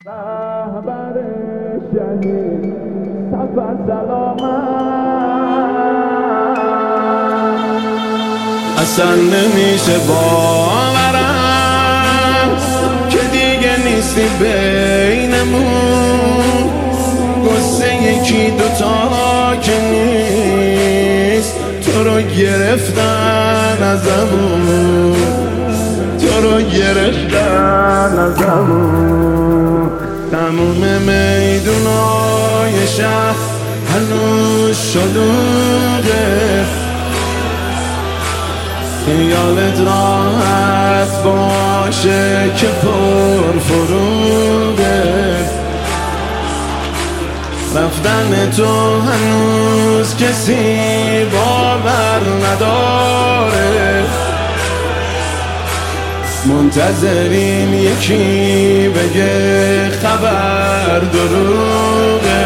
رهبر شهید سفر سلامت. اصلا نمیشه باورم که دیگه نیستی بینمون، قصه یکی دوتا که نیست، تو رو گرفتن ازمون، تو رو گرفتن ازمون. تموم میدونای شهر هنوز شلوغه، خیالت راحت باشه که پر فروغه. رفتن تو هنوز کسی باور نداره، منتظریم یکی بگه خبر دروغه،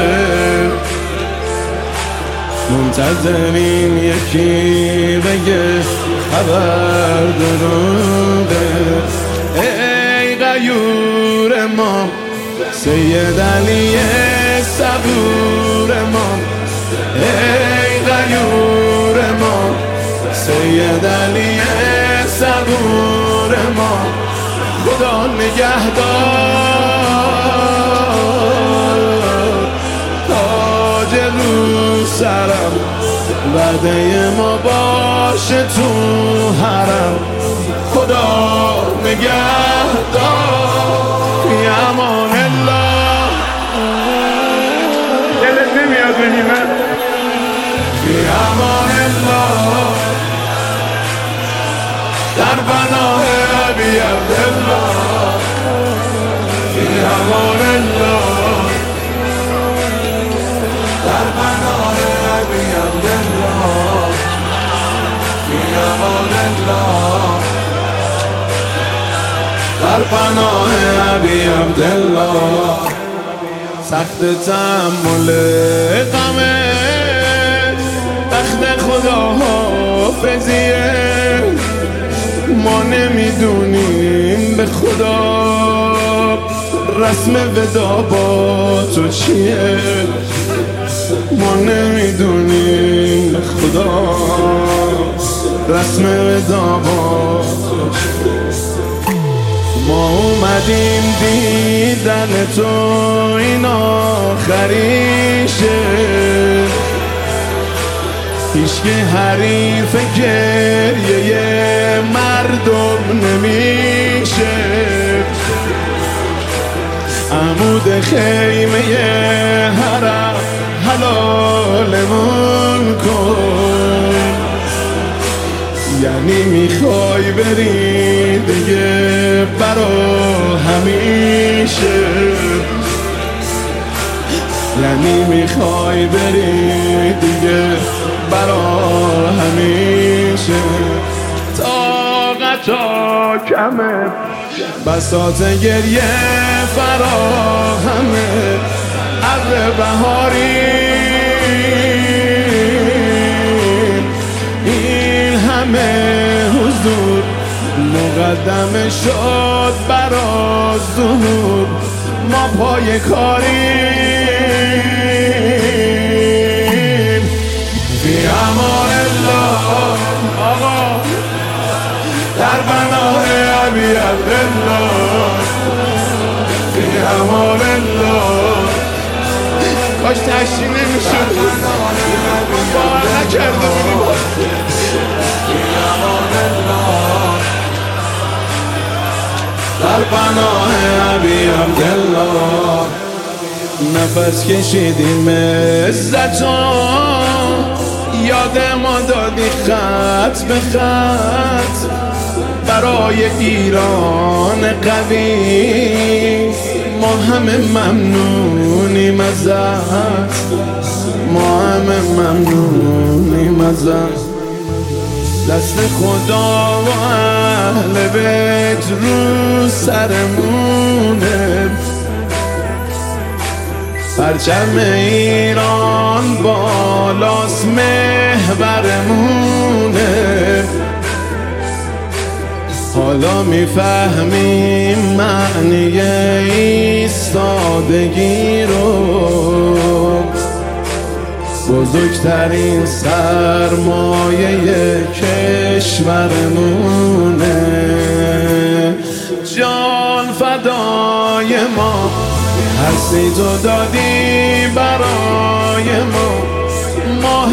منتظریم یکی بگه خبر دروغه. ای غیور ما، سید علی صبور ما، ای غیور ما، سید علی صبور ما. خدا نگهدار تاج رو سرم، وعده ما باشه تو حرم. خدا نگهدار فی امان الله. دلت نمیاد بگیمه فی امان الله، در پناه ابی عبدالله، فی امان الله، در پناه ابی عبدالله، فی امان الله، در پناه ابی عبدالله. سخت تحمل غمه، بخت خدا حافظیه، ما نمیدونیم به خدا رسم ودا با تو چیه، ما نمیدونیم به خدا رسم ودا با تو چیه. ما اومدیم دیدن تو این آخریشه، هیچکی حریف گریه مردم نمیشه. عمود خیمه حرم حلالمون کن، یعنی میخوای بری دیگه برا همیشه، یعنی میخوای بری دیگه برا همیشه. طاقتا کمه، بساط گریه فراهمه، ابر بهاری این همه حضور مقدم شد برا ظهور. ما پای کاریم فی امان الله، آقا در پناه ابی عبدالله، فی امان الله. کاش تشریح نمیشد، باور نکرده بودیم. فی امان الله، در پناه ابی عبدالله. نفس کشیدیم عزتو، یاد ما دادی خط به خط، برای ایران قوی ما همه ممنونیم ازت، ما همه ممنونیم ازت. دست خدا و اهل بیت رو سرمونه، پرچم ایران بالاست محورمونه. حالا میفهمیم معنی ایستادن آزادگی رو بزرگترین سرمایه کشورمونه. جان فدای ما، هستی تو دادی برای ما، ماه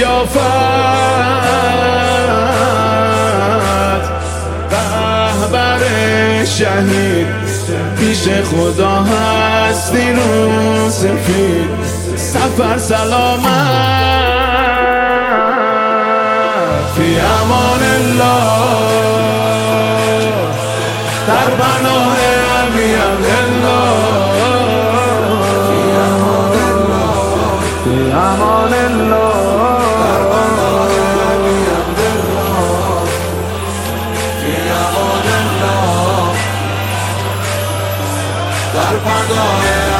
ضیافت رهبر شهید، پیش خدا هستی رو سفید، سفر سلامت فی امان الله، در پناه ابی عبدالله، فی امان الله، در پناه ابی عبدالله، فی امان الله، در پناه